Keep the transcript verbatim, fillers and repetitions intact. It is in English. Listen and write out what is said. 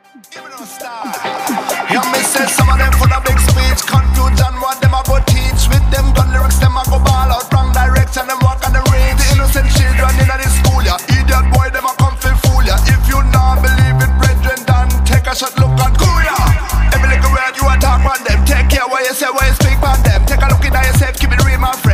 Yeah, me say some of them full of big speech, confusion what them a go teach. With them gun lyrics, them a go ball out wrong direction, them walk on the range. The innocent children in the school, ya idiot boy, them a come fi fool ya. If you not believe it, brethren, then take a shot, look and cool ya. Every little word you a talk on them, take care what you say, what you speak on them. Take a look in at yourself, keep it real, my friend.